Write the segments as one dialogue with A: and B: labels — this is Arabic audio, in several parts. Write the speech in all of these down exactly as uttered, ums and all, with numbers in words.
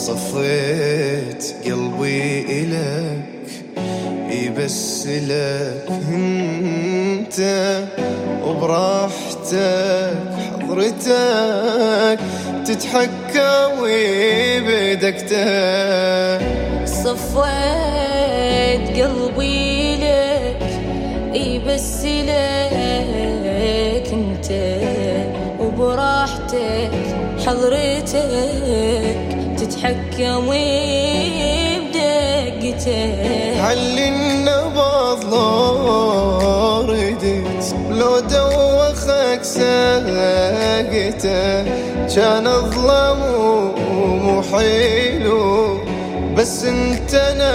A: صفيت قلبي إلك يبس لك انت وبراحتك حضرتك تتحكى وبدكتك.
B: صفيت قلبي لك يبس لك انت وبراحتك حضرتك تتحكم بدقتك.
A: حل النبض لو ردت لو دوخك ساقته كان ظلم ومو حلو بس انت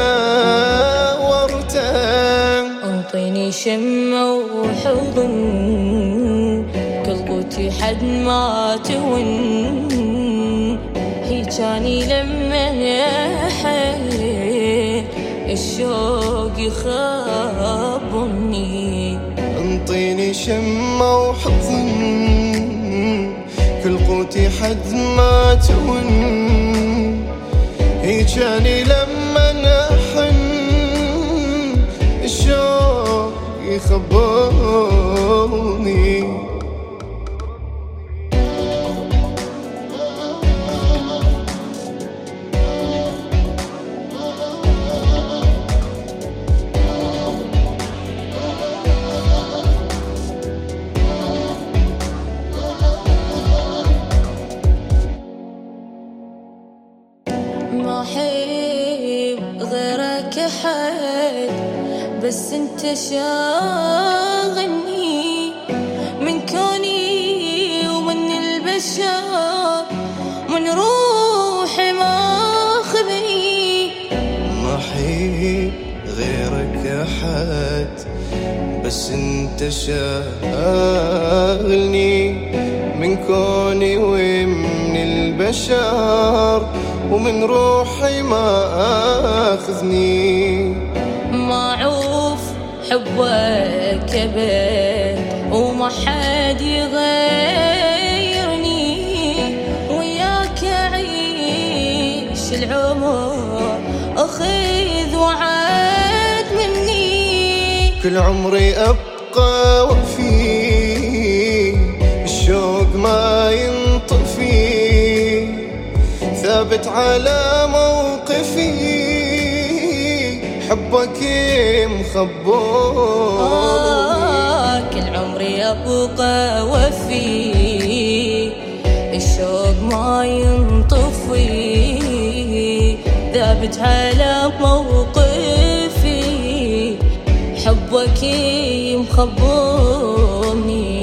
A: نورته.
B: انطيني شمة وحضن كل قوتي حد ما تهون هيجاني لما حيل الشوق يخبرني.
A: انطيني شمة وحضن كل قوتي حد ما تهون هيجاني لما نحن الشوق يخبرني.
B: ما أحب غيرك أحد بس انت شاغلني من كوني ومن البشر من روحي ماخذني.
A: ما أحب غيرك أحد بس انت شاغلني من كوني ومن البشر ومن روحي ما أخذني.
B: معروف حبك أبد وما حد يغيرني وياك أعيش العمر أخذ وعد مني.
A: كل عمري أبقى وفي الشوق ما ينطفي ثابت على موقفي حبك مخبرني.
B: آه كل عمري أبقى وفي الشوق ما ينطفي ثابت على موقفي حبك مخبرني.